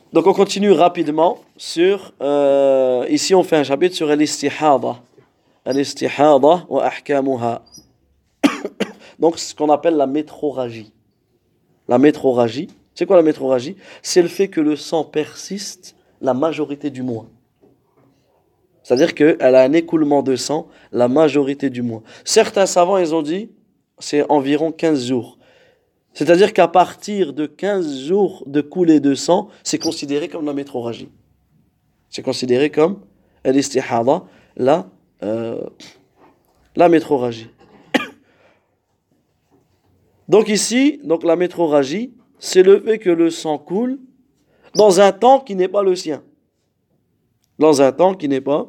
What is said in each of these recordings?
Donc on continue rapidement sur... ici on fait un chapitre sur al-istihada. Al-istihada wa ahkamuha. Donc ce qu'on appelle la métrorragie. La métrorragie, c'est quoi la métrorragie? C'est le fait que le sang persiste la majorité du mois. C'est-à-dire qu'elle a un écoulement de sang la majorité du mois. Certains savants, ils ont dit, c'est environ 15 jours. C'est-à-dire qu'à partir de 15 jours de coulée de sang, c'est considéré comme la métrorragie. C'est considéré comme al-istihada, la métrorragie. Donc ici, la métrorragie, c'est le fait que le sang coule dans un temps qui n'est pas le sien. Dans un temps qui n'est pas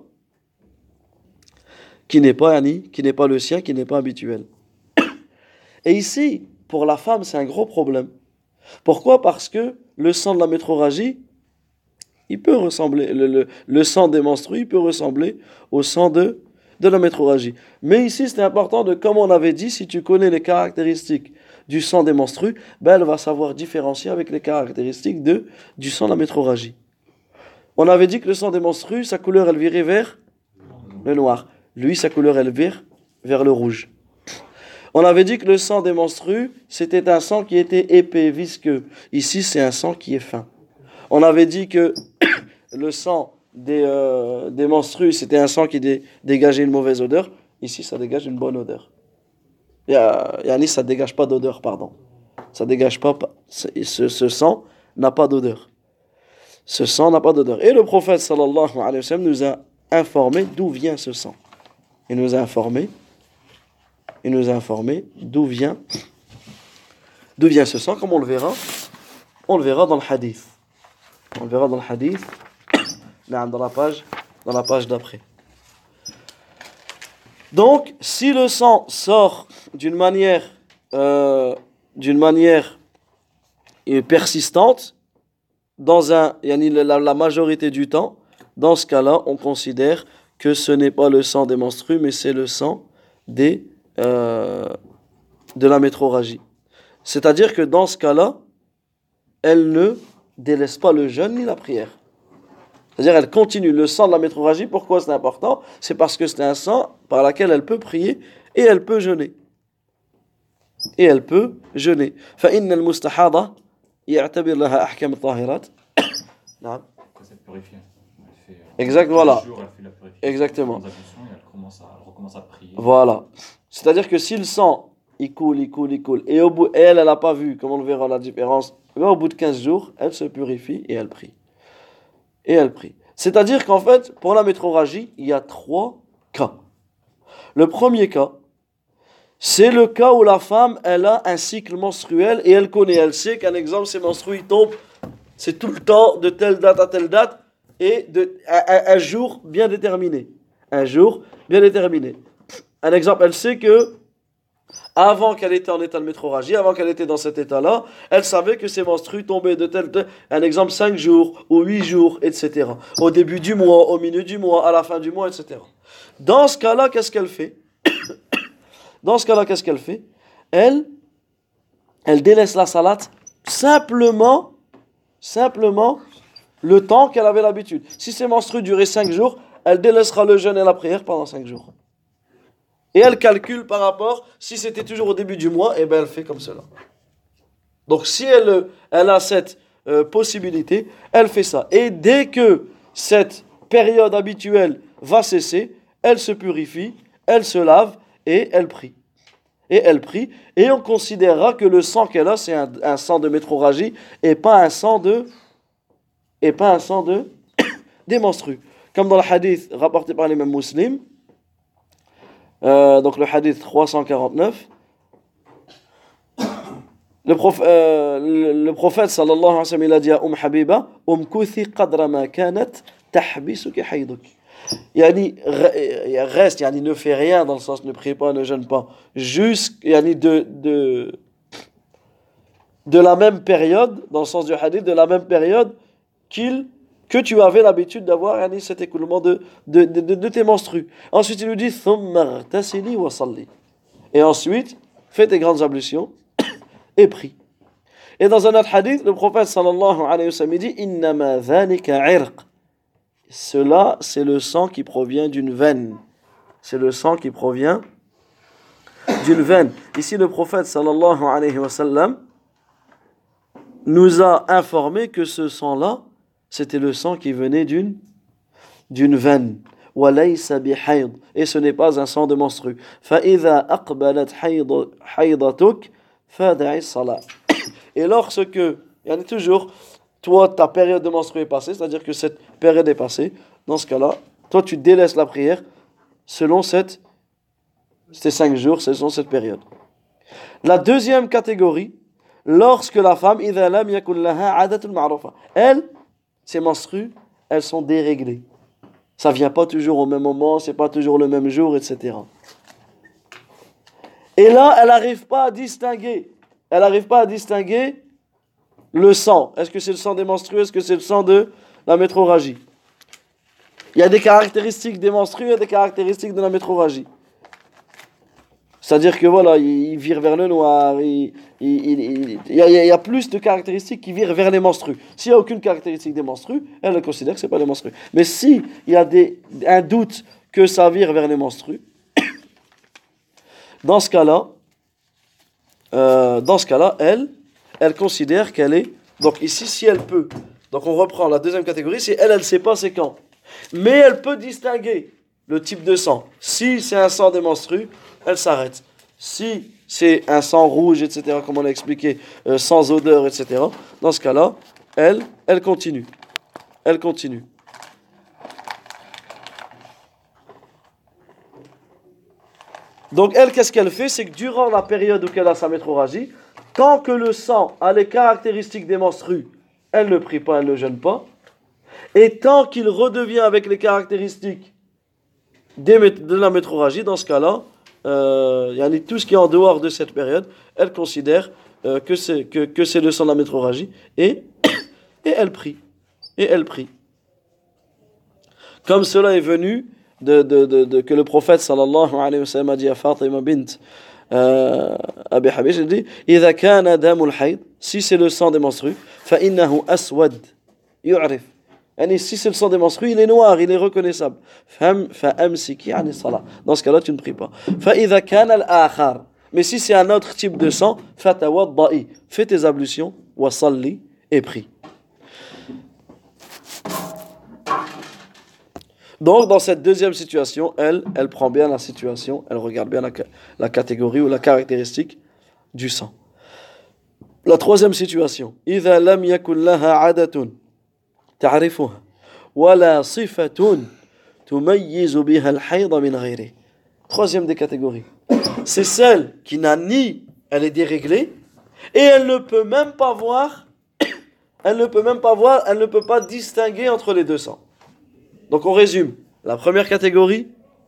le sien, qui n'est pas habituel. Et ici, pour la femme, c'est un gros problème. Pourquoi? Parce que le sang de la métrorragie, il peut ressembler, le sang des menstrues, il peut ressembler au sang de la métrorragie. Mais ici, c'est important comme on avait dit, si tu connais les caractéristiques du sang des menstrues, elle va savoir différencier avec les caractéristiques du sang de la métrorragie. On avait dit que le sang des menstrues, sa couleur, elle virait vers le noir. Lui, sa couleur, elle vire vers le rouge. On avait dit que le sang des menstrues, c'était un sang qui était épais, visqueux. Ici, c'est un sang qui est fin. On avait dit que le sang des menstrues, c'était un sang qui dégageait une mauvaise odeur. Ici, ça dégage une bonne odeur. Yani, ça ne dégage pas d'odeur, pardon. Ça dégage pas. Ce sang n'a pas d'odeur. Ce sang n'a pas d'odeur. Et le prophète, sallallahu alayhi wa sallam, nous a informé d'où vient ce sang. Il nous a informé d'où vient ce sang, comme on le verra dans le hadith. On le verra dans le hadith, dans la page d'après. Donc, si le sang sort d'une manière persistante, la majorité du temps, dans ce cas-là, on considère que ce n'est pas le sang des menstrues, mais c'est le sang de la métrorragie. C'est-à-dire que dans ce cas-là, elle ne délaisse pas le jeûne ni la prière. C'est-à-dire elle continue le sang de la métrorragie. Pourquoi c'est important? C'est parce que c'est un sang par lequel elle peut prier et elle peut jeûner. فإن المستحاضة يعتبر لها أحكام الطاهرات. نعم. Ça purifie. Exact, voilà. Exactement. Elle recommence à prier. Voilà. C'est-à-dire que si le sang, il coule, et elle n'a pas vu, comme on le verra la différence, au bout de 15 jours, elle se purifie et elle prie. C'est-à-dire qu'en fait, pour la métrorragie, il y a 3 cas. Le premier cas, c'est le cas où la femme, elle a un cycle menstruel et elle sait qu'un exemple, ses menstrues, ils tombent, c'est tout le temps, de telle date à telle date, et un jour bien déterminé. Un exemple, elle sait que avant qu'elle était en état de métrorragie, avant qu'elle était dans cet état-là, elle savait que ses menstrues tombaient de tel, un exemple, 5 jours ou 8 jours, etc. Au début du mois, au milieu du mois, à la fin du mois, etc. Dans ce cas-là, qu'est-ce qu'elle fait? Elle délaisse la salate simplement le temps qu'elle avait l'habitude. Si ses menstrues duraient 5 jours, elle délaissera le jeûne et la prière pendant 5 jours. Et elle calcule par rapport, si c'était toujours au début du mois, elle fait comme cela. Donc si elle a cette possibilité, elle fait ça. Et dès que cette période habituelle va cesser, elle se purifie, elle se lave et elle prie. Et on considérera que le sang qu'elle a, c'est un sang de métrorragie et pas un sang des menstrues. Comme dans le hadith rapporté par l'imam Muslim, donc le hadith 349, le prophète sallallahu alayhi wa sallam, il a dit à Habiba, umkuthi qadra ma kanat tahbisuki hayduk. Reste, ne fais rien, dans le sens ne prie pas, ne jeûne pas, juste de la même période, dans le sens du hadith, de la même période que tu avais l'habitude d'avoir cet écoulement de tes menstrues. Ensuite, il nous dit thumma ightasili wa salli. Et ensuite, fais tes grandes ablutions et prie. Et dans un autre hadith, le prophète sallallahu alayhi wa sallam dit innama dhalika irq. Cela, c'est le sang qui provient d'une veine. C'est le sang qui provient d'une veine. Ici, le prophète sallallahu alayhi wa sallam nous a informé que ce sang-là, c'était le sang qui venait d'une veine. وَلَيْسَ بِحَيْضٍ. Et ce n'est pas un sang de menstru. فَإِذَا أَقْبَلَتْ حَيْضَتُكَ فَدَعِ الصَّلَاةِ. Et lorsque, il y en a toujours, toi, ta période de menstru est passée, c'est-à-dire que cette période est passée, dans ce cas-là, toi, tu délaisses la prière selon ces 5 jours, selon cette période. La deuxième catégorie, lorsque la femme, إِذَا لَمْ يَكُنْ لَهَا عَادَةٌ مَعْرُوفَةٌ. Elles, ces menstrues, elles sont déréglées. Ça ne vient pas toujours au même moment, c'est pas toujours le même jour, etc. Et là, elle n'arrive pas à distinguer. Elle n'arrive pas à distinguer le sang. Est-ce que c'est le sang des menstrues? Est-ce que c'est le sang de la métrorragie? Il y a des caractéristiques des menstrues, il y a des caractéristiques de la métrorragie. C'est-à-dire que voilà, il vire vers le noir, il y a plus de caractéristiques qui virent vers les menstrues. S'il n'y a aucune caractéristique des menstrues, elle considère que ce n'est pas les menstrues. Mais s'il y a un doute que ça vire vers les menstrues, dans ce cas-là, elle considère qu'elle est... Donc ici, si elle peut, donc on reprend la deuxième catégorie, c'est elle ne sait pas c'est quand. Mais elle peut distinguer le type de sang. Si c'est un sang des menstrues, elle s'arrête. Si c'est un sang rouge, etc., comme on l'a expliqué, sans odeur, etc., dans ce cas-là, elle continue. Elle continue. Donc elle, qu'est-ce qu'elle fait? C'est que durant la période où elle a sa métrorragie, tant que le sang a les caractéristiques des menstrues, elle ne prie pas, elle ne jeûne pas. Et tant qu'il redevient avec les caractéristiques de la métrorragie, dans ce cas-là, tout ce qui est en dehors de cette période, elle considère que c'est le sang de la métrorragie et elle prie. Et elle prie. Comme cela est venu que le prophète sallallahu alayhi wa sallam a dit à Fatima bint Abi Habish, il dit إذا كان دم الحيض, si c'est le sang des menstrues, فإنه أسود يعرف. Si c'est le sang des menstrues, il est noir, il est reconnaissable. فأمسكي عن الصلاة. Dans ce cas-là, tu ne pries pas. فإذا كان الآخر, mais si c'est un autre type de sang, فتوضئي, fais tes ablutions, وصلي, et prie. Donc, dans cette deuxième situation, elle prend bien la situation, elle regarde bien la catégorie ou la caractéristique du sang. La troisième situation, إذا لم يكن لها عادة تعرفها ولا صفة تميز بها الحيض من غيره. Troisième des catégories, c'est celle qui n'a ni, elle est déréglée, et elle ne peut pas distinguer entre les deux sangs. Donc on résume. La première catégorie,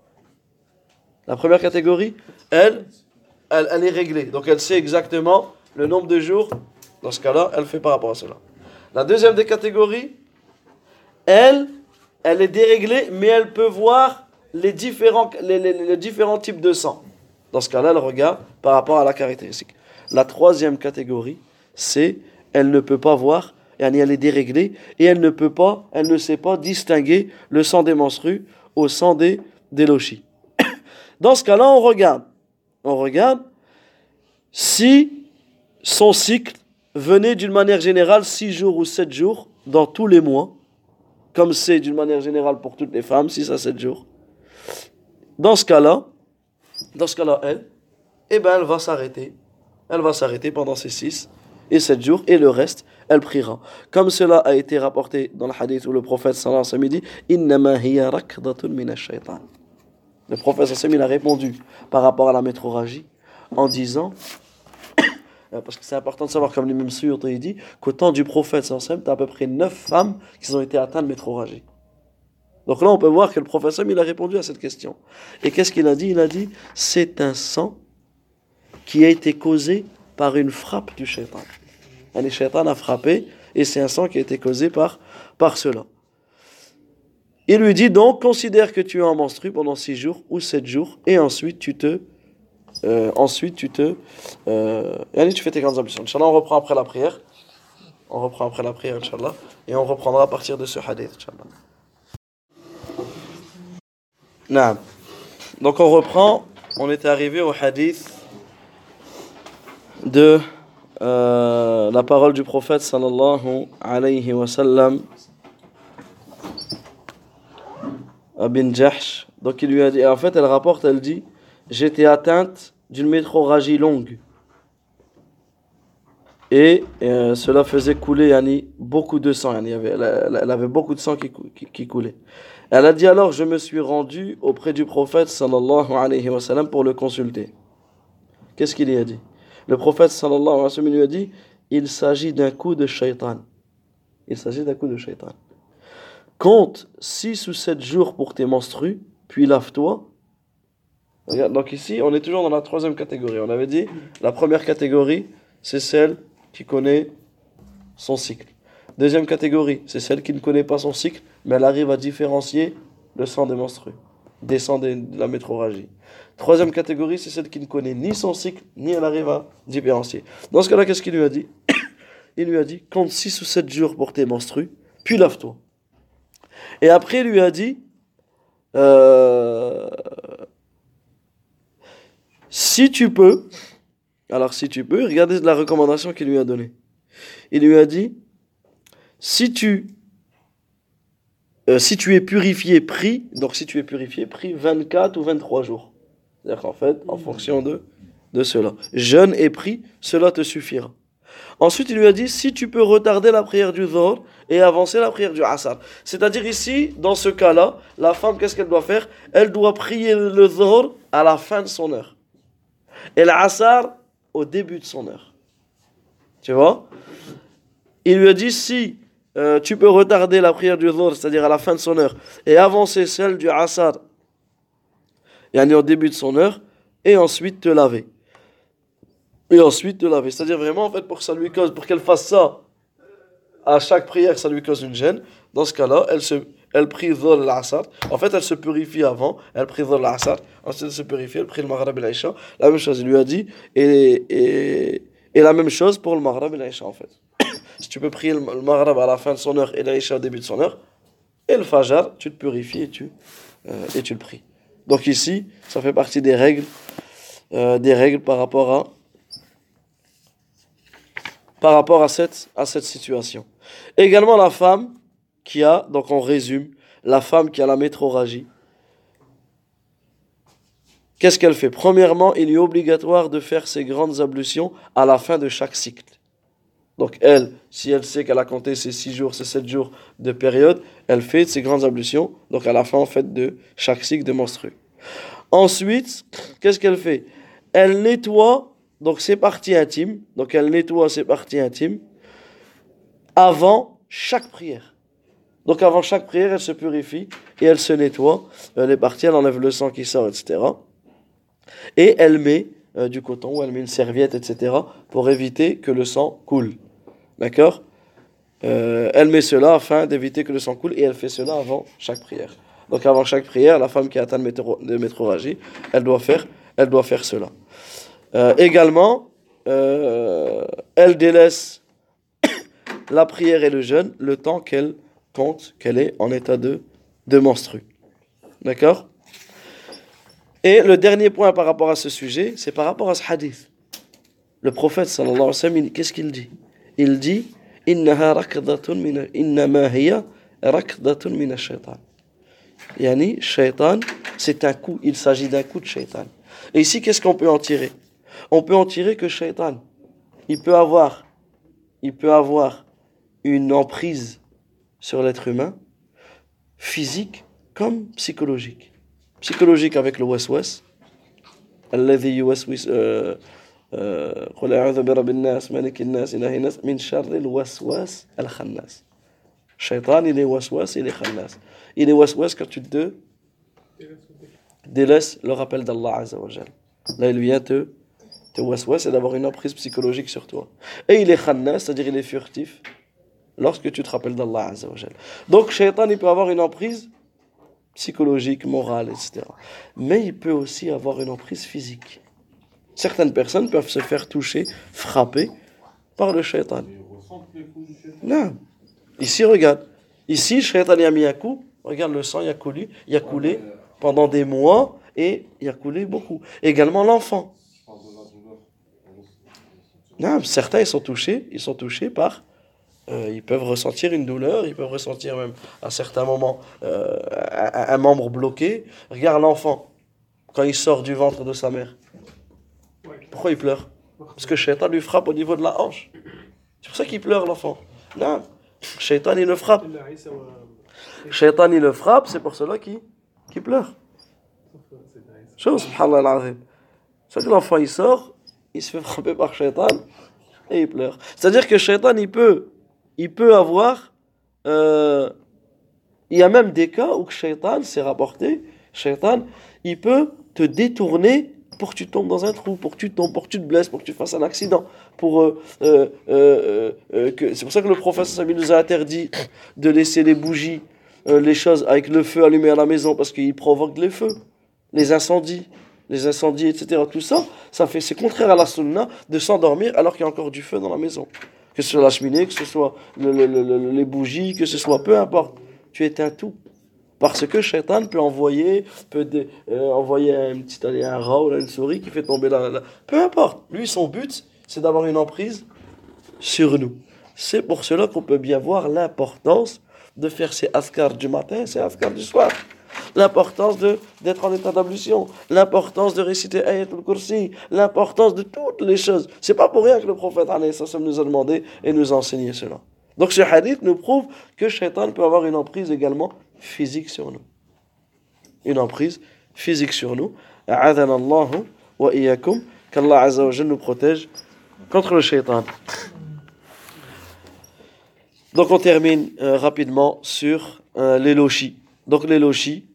elle est réglée. Donc elle sait exactement le nombre de jours. Dans ce cas-là, elle fait par rapport à cela. La deuxième des catégories, elle est déréglée, mais elle peut voir les différents types de sang. Dans ce cas-là, elle regarde par rapport à la caractéristique. La troisième catégorie, c'est elle ne peut pas voir. Elle est déréglée et elle ne sait pas distinguer le sang des menstrues au sang des lochis. Dans ce cas-là, on regarde si son cycle venait d'une manière générale 6 jours ou 7 jours dans tous les mois, comme c'est d'une manière générale pour toutes les femmes, 6 à 7 jours. Dans ce cas-là, elle va s'arrêter. Elle va s'arrêter pendant ces 6 et 7 jours, et le reste, elle priera. Comme cela a été rapporté dans le hadith où le prophète sallallahu alayhi wa sallam dit Innama hiya rakdatun minash shaytan. Le prophète sallallahu alayhi wa sallam, il a répondu par rapport à la métrorragie en disant, parce que c'est important de savoir, comme l'imam Suyuti il dit, qu'au temps du prophète sallallahu alayhi wa sallam, tu as à peu près 9 femmes qui ont été atteintes de métrorragie. Donc là, on peut voir que le prophète sallallahu alayhi wa sallam, il a répondu à cette question. Et qu'est-ce qu'il a dit? Il a dit c'est un sang qui a été causé par une frappe du shaitan. Le shaitan a frappé et c'est un sang qui a été causé par cela. Il lui dit donc, considère que tu es en menstru pendant 6 jours ou 7 jours et ensuite tu te ensuite tu fais tes grandes ablutions. Inch'Allah, on reprend après la prière. Inch'Allah. Et on reprendra à partir de ce hadith, Inch'Allah. Naam. Donc on reprend. On était arrivé au hadith de la parole du prophète sallallahu alayhi wa sallam à bin Jahsh. Donc il lui a dit, en fait elle rapporte, elle dit, j'étais atteinte d'une métrorragie longue et cela faisait couler beaucoup de sang. Elle avait beaucoup de sang qui coulait. Elle a dit alors, je me suis rendu auprès du prophète sallallahu alayhi wa sallam pour le consulter. Qu'est-ce qu'il lui a dit? Le prophète sallallahu alayhi wa sallam lui a dit, il s'agit d'un coup de shaitan. Compte 6 ou 7 jours pour tes menstrues, puis lave-toi. Regarde, donc ici, on est toujours dans la troisième catégorie. On avait dit, la première catégorie, c'est celle qui connaît son cycle. Deuxième catégorie, c'est celle qui ne connaît pas son cycle, mais elle arrive à différencier le sang des menstrues, des sangs de la métrorragie. Troisième catégorie, c'est celle qui ne connaît ni son cycle, ni elle arrive à différencier. Dans ce cas-là, qu'est-ce qu'il lui a dit? Il lui a dit, compte 6 ou 7 jours pour tes menstrues, puis lave-toi. Et après, il lui a dit, si tu peux, regardez la recommandation qu'il lui a donnée. Il lui a dit, si tu es purifié, prie 24 ou 23 jours. C'est-à-dire qu'en fait, en fonction de cela. Jeûne et prie, cela te suffira. Ensuite, il lui a dit, si tu peux retarder la prière du Dhuhr et avancer la prière du Asr. C'est-à-dire ici, dans ce cas-là, la femme, qu'est-ce qu'elle doit faire? Elle doit prier le Dhuhr à la fin de son heure. Et l'Asr au début de son heure. Tu vois? Il lui a dit, si tu peux retarder la prière du Dhuhr, c'est-à-dire à la fin de son heure, et avancer celle du Asr, au début de son heure, et ensuite te laver. C'est-à-dire vraiment, en fait, pour qu'elle fasse ça à chaque prière, ça lui cause une gêne. Dans ce cas-là, elle prie Dhuhr l'Asr. En fait, elle se purifie avant, elle prie Dhuhr l'Asr, ensuite elle se purifie, elle prie le Maghrib et l'Aïcha. La même chose, il lui a dit, et la même chose pour le Maghrib et l'Aïcha, en fait. Si tu peux prier le Maghrib à la fin de son heure et l'Aïcha au début de son heure, et le Fajr, tu te purifies et tu le pries. Donc ici, ça fait partie des règles par rapport à cette situation. Également la femme donc on résume, la femme qui a la métrorragie, qu'est-ce qu'elle fait? Premièrement, il est obligatoire de faire ses grandes ablutions à la fin de chaque cycle. Donc elle, si elle sait qu'elle a compté ses 6 jours, ses 7 jours de période, elle fait ses grandes ablutions, donc à la fin en fait de chaque cycle de menstrues. Ensuite, qu'est-ce qu'elle fait? Elle nettoie donc ses parties intimes, avant chaque prière. Donc avant chaque prière, elle se purifie et elle se nettoie les parties, elle enlève le sang qui sort, etc. Et elle met du coton ou elle met une serviette, etc. pour éviter que le sang coule. D'accord? Elle met cela afin d'éviter que le sang coule et elle fait cela avant chaque prière. Donc avant chaque prière, la femme qui atteint de métrorragie, elle doit faire cela. Également, elle délaisse la prière et le jeûne le temps qu'elle compte qu'elle est en état de menstrue. D'accord? Et le dernier point par rapport à ce sujet, c'est par rapport à ce hadith. Le prophète sallallahu alayhi wa sallam, qu'est-ce qu'il dit? Il dit innama hiya rakdatun min ash-shaytan. Yani, shaytan, c'est un coup, il s'agit d'un coup de shaytan. Et ici, qu'est-ce qu'on peut en tirer? On peut en tirer que shaytan, il peut avoir une emprise sur l'être humain, physique comme psychologique. Psychologique avec le waswas, alladhi yuwaswis qul a'udhu bi rabbin nas malikin nas ilahin nas min sharri al-waswas al-khannas. Shaitan, il est waswas, il est khannas. Il est waswas quand tu te délaisses le rappel d'Allah Azza wa Jal. Là, il vient te waswas et d'avoir une emprise psychologique sur toi. Et il est khannas, c'est-à-dire il est furtif lorsque tu te rappelles d'Allah Azza wa Jal. Donc, Shaitan, il peut avoir une emprise psychologique, morale, etc. Mais il peut aussi avoir une emprise physique. Certaines personnes peuvent se faire toucher, frapper par le shaitan. Non. Ici, regarde. Ici, le shaitan y a mis un coup. Regarde, le sang il a coulé pendant des mois et il a coulé beaucoup. Également l'enfant. Non, certains ils sont touchés par ils peuvent ressentir une douleur, ils peuvent ressentir même à certains moments un membre bloqué. Regarde l'enfant quand il sort du ventre de sa mère. Pourquoi il pleure? Parce que Shaitan lui frappe au niveau de la hanche. C'est pour ça qu'il pleure l'enfant. Non, Shaitan il le frappe. Shaitan il le frappe, c'est pour cela qu'il pleure. Chose, subhanallah al-azim. C'est que l'enfant il sort, il se fait frapper par Shaitan et il pleure. C'est-à-dire que Shaitan il peut avoir il y a même des cas où Shaitan, c'est rapporté, Shaitan, il peut te détourner pour que tu tombes dans un trou, pour que tu tombes, pour que tu te blesses, pour que tu fasses un accident. C'est pour ça que le prophète Sami nous a interdit de laisser les bougies, les choses avec le feu allumé à la maison parce qu'il provoque les feux, les incendies, etc. Tout ça, c'est contraire à la sunna de s'endormir alors qu'il y a encore du feu dans la maison. Que ce soit la cheminée, que ce soit les bougies, que ce soit, peu importe, tu éteins tout. Parce que Shaitan peut envoyer un rat ou une souris qui fait tomber Peu importe. Lui, son but, c'est d'avoir une emprise sur nous. C'est pour cela qu'on peut bien voir l'importance de faire ses askars du matin, ses askars du soir. L'importance d'être en état d'ablution, l'importance de réciter Ayatul Kursi, l'importance de toutes les choses. C'est pas pour rien que le prophète nous a demandé et nous a enseigné cela. Donc ce hadith nous prouve que Shaitan peut avoir une emprise également physique sur nous. Une emprise physique sur nous. A'adana Allahu wa iyyakum, qu'Allah Azza wa Jalla nous protège contre le Shaitan. Donc on termine rapidement sur les lochis. Donc les lochis,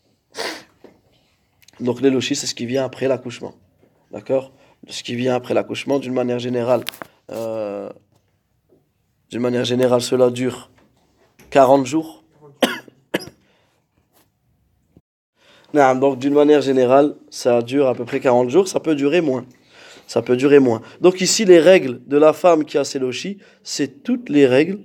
c'est ce qui vient après l'accouchement. D'accord? Ce qui vient après l'accouchement, d'une manière générale, cela dure 40 jours. Non, donc d'une manière générale, ça dure à peu près 40 jours, ça peut durer moins. Donc ici, les règles de la femme qui a ses lochis, c'est toutes les règles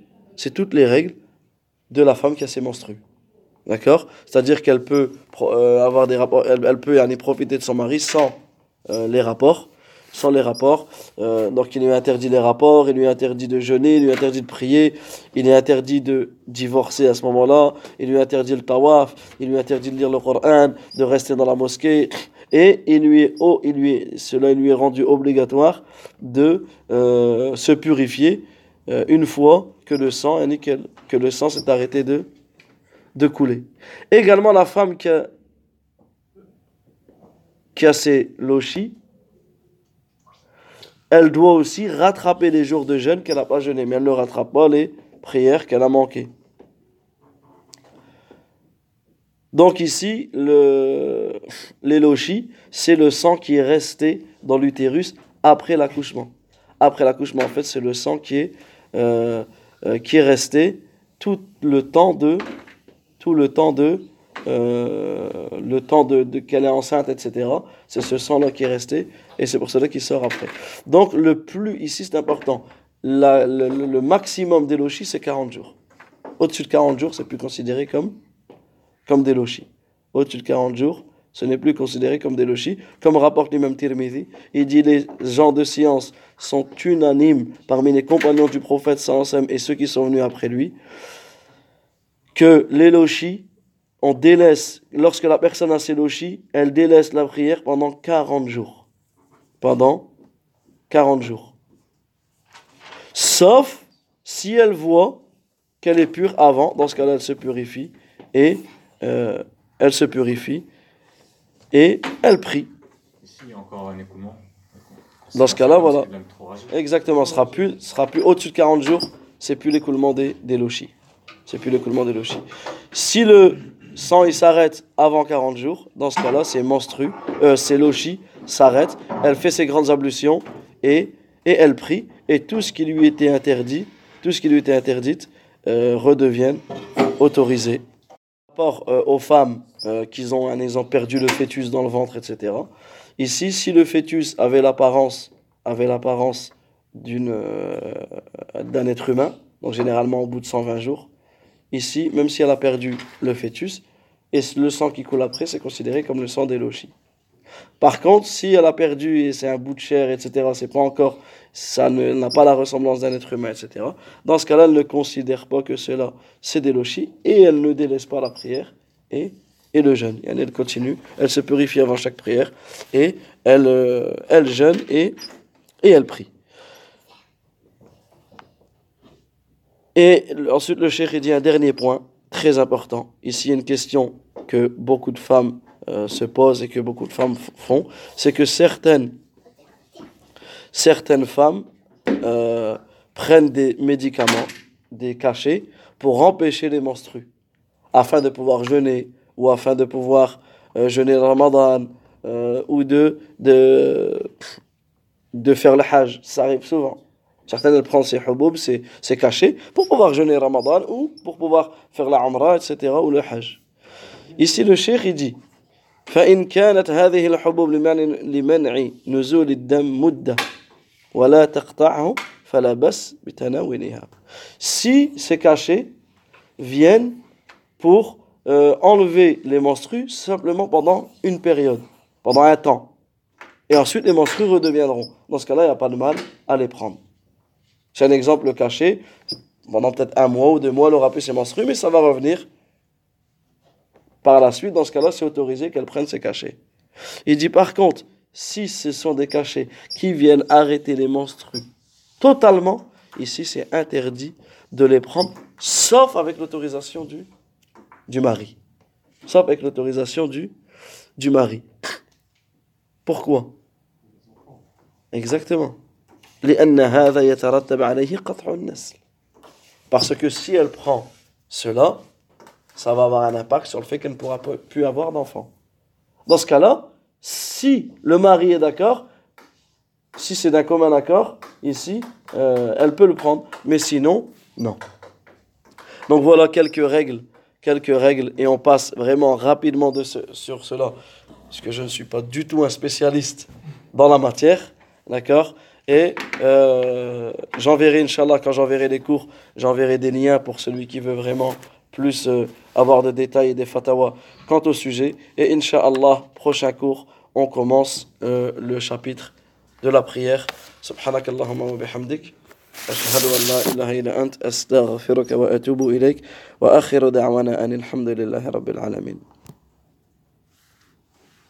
de la femme qui a ses menstrues. D'accord? C'est-à-dire qu'elle peut avoir des rapports, elle peut aller profiter de son mari sans les rapports. Donc il lui interdit les rapports, il lui interdit de jeûner, il lui interdit de prier, il est interdit de divorcer à ce moment-là, il lui interdit le tawaf, il lui interdit de lire le Coran, de rester dans la mosquée, et cela lui est rendu obligatoire de se purifier une fois que le sang est nickel, que le sang s'est arrêté de couler. Également la femme qui a ses lochis, elle doit aussi rattraper les jours de jeûne qu'elle n'a pas jeûné, mais elle ne rattrape pas les prières qu'elle a manquées. Donc ici, les lochis, c'est le sang qui est resté dans l'utérus après l'accouchement. Après l'accouchement, en fait, c'est le sang qui est resté tout le temps de qu'elle est enceinte, etc. C'est ce sang-là qui est resté, et c'est pour cela qu'il sort après. Donc, ici c'est important, le maximum des lochis, c'est 40 jours. Au-dessus de 40 jours, c'est plus considéré comme des lochis. Au-dessus de 40 jours, ce n'est plus considéré comme des lochis. Comme rapporte l'imam Tirmidhi, il dit les gens de science sont unanimes parmi les compagnons du prophète sallallahu alayhi wa sallam et ceux qui sont venus après lui, que les lochis, on délaisse, lorsque la personne a ses lochis, elle délaisse la prière pendant 40 jours. Pendant 40 jours. Sauf si elle voit qu'elle est pure avant, dans ce cas-là, elle se purifie et elle prie. Ici, il y a encore un écoulement. Dans ce cas-là, voilà. Exactement, ce sera plus au-dessus de 40 jours, c'est plus l'écoulement des lochis. C'est plus l'écoulement des lochis. Si le sang il s'arrête avant 40 jours, dans ce cas-là, ses lochis s'arrêtent, elle fait ses grandes ablutions et elle prie, et tout ce qui lui était interdit, redeviennent autorisés. Par rapport aux femmes qui ont, un exemple, perdu le fœtus dans le ventre, etc., Ici, si le fœtus avait l'apparence d'un être humain, donc généralement au bout de 120 jours, ici, même si elle a perdu le fœtus, et le sang qui coule après, c'est considéré comme le sang d'Elochi. Par contre, si elle a perdu et c'est un bout de chair, etc., c'est pas encore, n'a pas la ressemblance d'un être humain, etc. Dans ce cas-là, elle ne considère pas que cela c'est d'Elochi et elle ne délaisse pas la prière et le jeûne. Et elle continue, elle se purifie avant chaque prière et elle jeûne et elle prie. Et ensuite, le cheikh dit un dernier point très important. Ici, il y a une question que beaucoup de femmes se posent et que beaucoup de femmes font, c'est que certaines femmes prennent des médicaments, des cachets, pour empêcher les menstrues, afin de pouvoir jeûner, ou afin de pouvoir jeûner le Ramadan, ou de faire le Hajj. Ça arrive souvent. Certaines elles prennent ces huboub, ces cachets, pour pouvoir jeûner Ramadan, ou pour pouvoir faire la Umrah, etc., ou le Hajj. Ici, le cheikh, il dit فإن كانت هذه الحبوب لمنع نزول الدم مدة ولا تقطعه فلا بأس بتناولها. Si ces cachets viennent pour enlever les menstrues simplement pendant une période, pendant un temps, et ensuite les menstrues redeviendront. Dans ce cas-là, il n'y a pas de mal à les prendre. C'est un exemple caché. Pendant peut-être 1 mois ou 2 mois, elle aura plus ses menstrues, mais ça va revenir par la suite. Dans ce cas-là, c'est autorisé qu'elle prenne ses cachets. Il dit par contre, si ce sont des cachets qui viennent arrêter les menstrues totalement, ici c'est interdit de les prendre, sauf avec l'autorisation du mari. Sauf avec l'autorisation du mari. Pourquoi? Exactement. Parce que si elle prend cela, ça va avoir un impact sur le fait qu'elle ne pourra plus avoir d'enfant. Dans ce cas-là, si le mari est d'accord, si c'est d'un commun accord, ici, elle peut le prendre. Mais sinon, non. Donc voilà quelques règles, et on passe vraiment rapidement sur cela, parce que je ne suis pas du tout un spécialiste dans la matière, d'accord? Et j'enverrai, Inch'Allah, quand j'enverrai les cours, j'enverrai des liens pour celui qui veut vraiment plus avoir de détails et des fatawas quant au sujet. Et Inch'Allah, prochain cours, on commence le chapitre de la prière. Subhanakallahumma wa bihamdik. Ashhadu an la ilaha illa ant, astaghfiruka wa atubu ilayk. Wa akhiru da'wana anil hamdulillahi rabbil alamin.